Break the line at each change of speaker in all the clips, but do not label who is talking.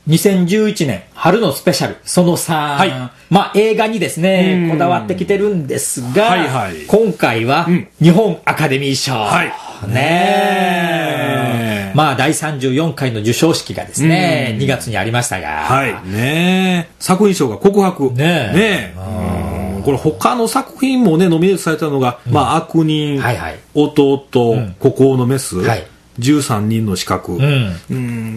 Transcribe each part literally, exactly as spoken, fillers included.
にせんじゅういちねん春のスペシャルそのさん、はい、まあ映画にですねこだわってきてるんですが、はいはい、今回は日本アカデミー賞、はい、ねえまあだいさんじゅうよんかいの授賞式がですねにがつにありましたが、
はいね、作品賞が告白ねえ、ねえこれ他の作品もねノミネートされたのが、うん、まあ悪人、はいはい、弟、うん、孤高のメス、はいじゅうさんにんの資格、うんうん、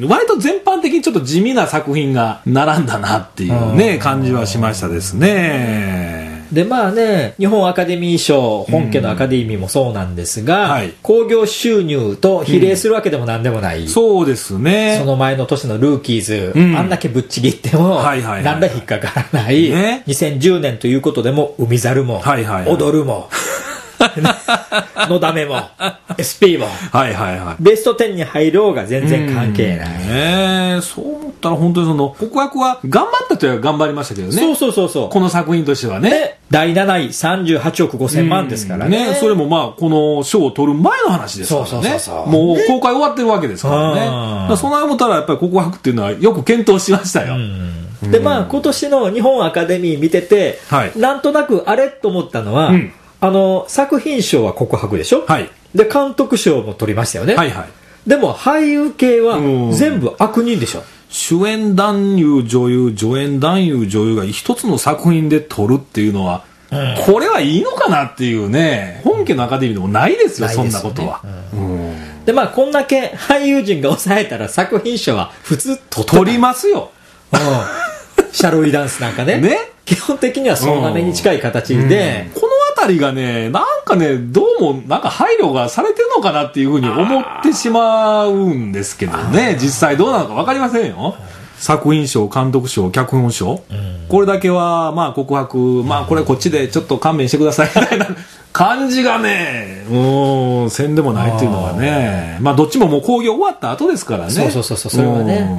割と全般的にちょっと地味な作品が並んだなっていうね感じはしましたですね。
でまあね日本アカデミー賞本家のアカデミーもそうなんですが、うんはい、興行収入と比例するわけでもなんでもない、うん、
そうですね。
その前の年のルーキーズ、うん、あんだけぶっちぎってもなんだ引っかからない、ね、にせんじゅうねんということでも海猿も、はいはいはい、踊るものだめも エスピー も、はいはいはい、ベストじゅうに入ろうが全然関係ない、
ね、そう思ったら本当にその告白は頑張ったというか頑張りましたけどね。
そうそうそうそう。
この作品としてはね
だいなないさんじゅうはちおくごせんまんですからね。
ねそれもまあこの賞を取る前の話ですからね。そうそうそうそうもう公開終わってるわけですからね。だからその思ったらやっぱり告白っていうのはよく検討しましたよ。
うんでまあ今年の日本アカデミー見てて、はい、なんとなくあれと思ったのは、うんあの作品賞は告白でしょ、はい、で監督賞も取りましたよね、はいはい、でも俳優系は全部悪人でしょ。
主演男優女優助演男優女優が一つの作品で取るっていうのは、うん、これはいいのかなっていうね本家のアカデミーでもないですよ、うん、そんなことは、うんうん、
でまあこんだけ俳優陣が抑えたら作品賞は普通
取りますよ、
うんシャロイダンスなんか ね, ね基本的にはそのなめに近い形で、
うん、このあたりがねなんかねどうもなんか配慮がされてるのかなっていうふうに思ってしまうんですけどね実際どうなのか分かりませんよ。作品賞監督賞脚本賞、うん、これだけはまあ告白まあこれこっちでちょっと勘弁してくださいみたいな感じがねうんせんでもないっていうのはねまあどっちももう興行終わった後ですからね。
そうそうそうそうそれはね、うん、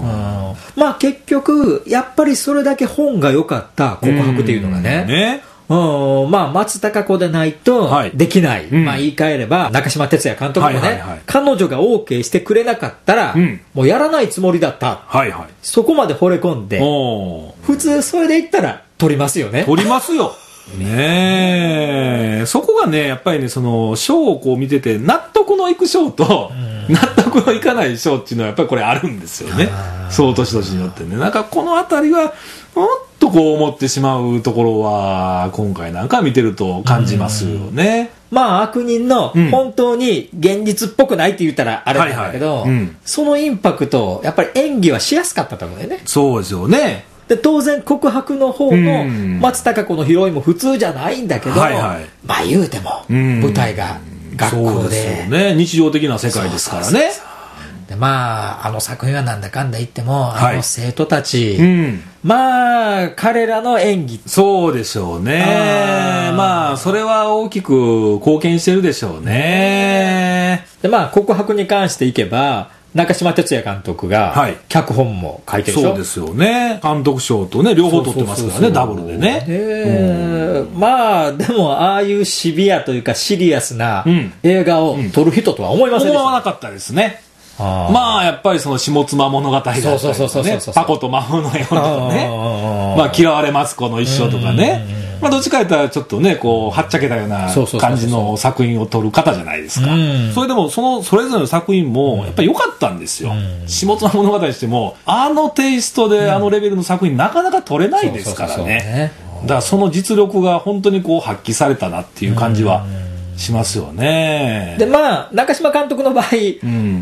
まあ結局やっぱりそれだけ本が良かった告白っていうのがね、うんねうん、まあ松たか子でないとできない、はいうん、まあ言い換えれば中島哲也監督もね、はいはいはい、彼女が OK してくれなかったら、うん、もうやらないつもりだった、はいはい、そこまで惚れ込んで普通それで言ったら撮りますよね。
撮りますよねえそこがねやっぱりねそのショーをこう見てて納得のいくショーと、うん、納得のいかないショーっていうのはやっぱりこれあるんですよね。そう年々によってねなんかこのあたりはもっとこう思ってしまうところは今回なんか見てると感じますよね。
まあ悪人の本当に現実っぽくないって言ったらあれなんだけど、はいはいうん、そのインパクトやっぱり演技はしやすかったと思うんだよね。
そうですよね。
で当然告白の方の松たか子のヒロインも普通じゃないんだけど、はいはい、まあ言うても舞台が学校 で,
そうですよ、ね、日常的な世界ですからね。そうそうそう
でまああの作品はなんだかんだ言ってもあの生徒たち、はいうん、まあ彼らの演技
そうでしょうね。あまあそれは大きく貢献してるでしょうね。
でまあ告白に関していけば中島哲也監督が脚本も書いてるでしょ、
はい、そうですよね。監督賞とね両方取ってますからねダブルでね
で、うん、まあでもああいうシビアというかシリアスな映画を撮る人とは思いませんでした、
思わなかったですね。あまあやっぱりその下妻物語だったりとかねパコと魔法のようとかねまあ嫌われます子の一生とかねまあどっちか言ったらちょっとねこうはっちゃけたような感じの作品を撮る方じゃないですか。それでもそのそれぞれの作品もやっぱり良かったんですよ。下妻物語にしてもあのテイストであのレベルの作品なかなか撮れないですからね。だからその実力が本当にこう発揮されたなっていう感じはしますよね。
でまあ中島監督の場合、うん、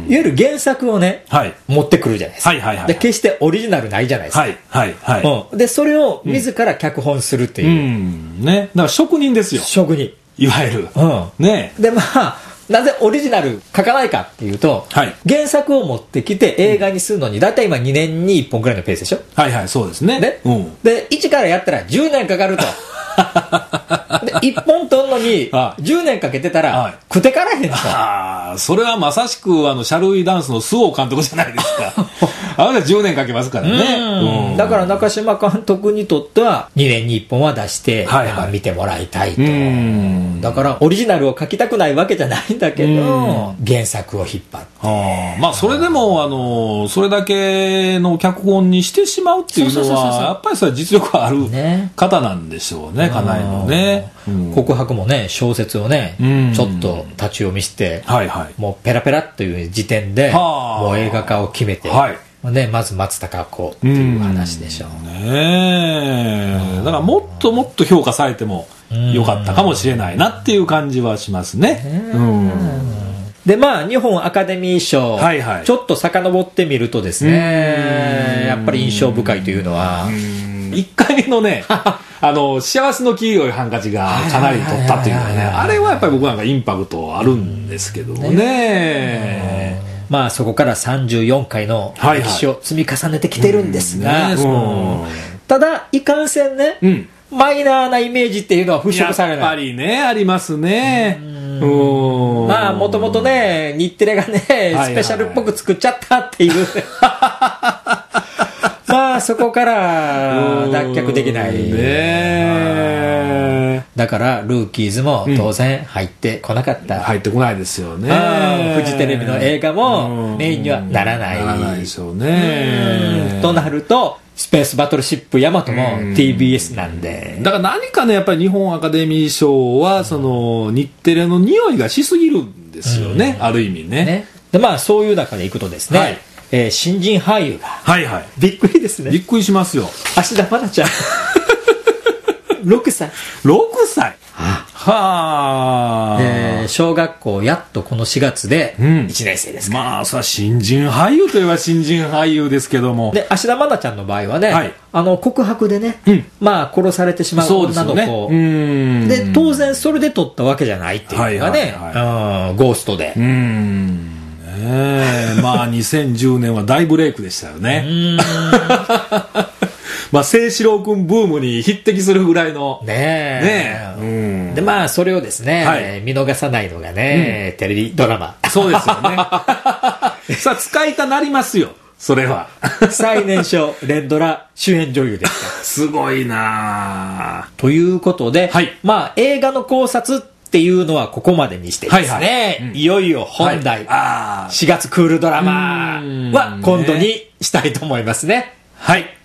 いわゆる原作をね、はい、持ってくるじゃないですか、はいはいはいはい、で決してオリジナルないじゃないですか、はいはいはいうん、でそれを自ら脚本するっていう、
うんね、だから職人ですよ
職人
いわゆる、うんね、
でまあなぜオリジナル書かないかっていうと、はい、原作を持ってきて映画にするのにだいたい今にねんにいっぽんくらいのペースでしょ。
はいはいそうですね。で、
うん、でいちからやったらじゅうねんかかるとでいっぽん撮るのにじゅうねんかけてたら、はい、食ってからへんと。
ああ、それはまさしくあのシャルウィダンスの周防監督じゃないですか。あれはじゅうねんかけますからね。
うん、だから中島監督にとってはにねんにいっぽんは出して、はいはい、見てもらいたいと。だからオリジナルを書きたくないわけじゃないんだけど、原作を引っ張って。
あまあそれでもあのそれだけの脚本にしてしまうっていうのはやっぱりそれは実力ある方なんでしょうね、かなりのね。
うん、告白もね、小説をね、うん、ちょっと立ち読みして、はいはい、もうペラペラという時点でもう映画化を決めて、はいね、まず松たか子っていう話でしょう、うん、
ね。だからもっともっと評価されてもよかったかもしれないなっていう感じはしますね。うん、
でまあ日本アカデミー賞、はいはい、ちょっと遡ってみるとですね、やっぱり印象深いというのは、
いっかいめのねあの幸せの黄色いハンカチがかなり取ったっていうのはね、あれはやっぱり僕なんかインパクトあるんですけどもね。ね
まあそこからさんじゅうよんかいの歴史を積み重ねてきてるんですが、はいはい、うんただいかんせんね、うん、マイナーなイメージっていうのは払拭されない。
やっぱりねありますね。
うんまあもともとね日テレがねスペシャルっぽく作っちゃったっていうまあそこから脱却できないね。だからルーキーズも当然入ってこなかった、うん、
入ってこないですよね。
フジテレビの映画もメインにはならない、
ならないでしょうね。
となるとスペースバトルシップヤマトも ティービーエス なんで、
だから何かねやっぱり日本アカデミー賞はその日テレの匂いがしすぎるんですよね、うん、ある意味 ね, ね
でまあそういう中でいくとですね、はいえー、新人俳優が、
はいはい、
びっくりですね。
びっくりしますよ。
芦田愛菜ちゃんろくさい
ろくさいはあ、
えー、小学校やっとこのしがつでいちねん生ですから、
うん、まあさ新人俳優といえば新人俳優ですけども、
で芦田愛菜ちゃんの場合はね、はい、あの告白でね、うん、まあ殺されてしまう女の子 で,、ね、うんで当然それで撮ったわけじゃないっていうのがね、はいはいはい、うんゴーストでうん
えー、まあにせんじゅうねんは大ブレイクでしたよね。うんまあ清志郎君ブームに匹敵するぐらいの
ねえ、ねえ、うん、でまあそれをですね、はい、見逃さないのがね、うん、テレビドラマ
そうですよねさあ使いたなりますよそれは
最年少連ドラ主演女優でした
すごいな
ということで、はい、まあ映画の考察っていうのはここまでにしてですね、はいはいうん、いよいよ本題、はい、しがつクールドラマは今度にしたいと思いますね。
はい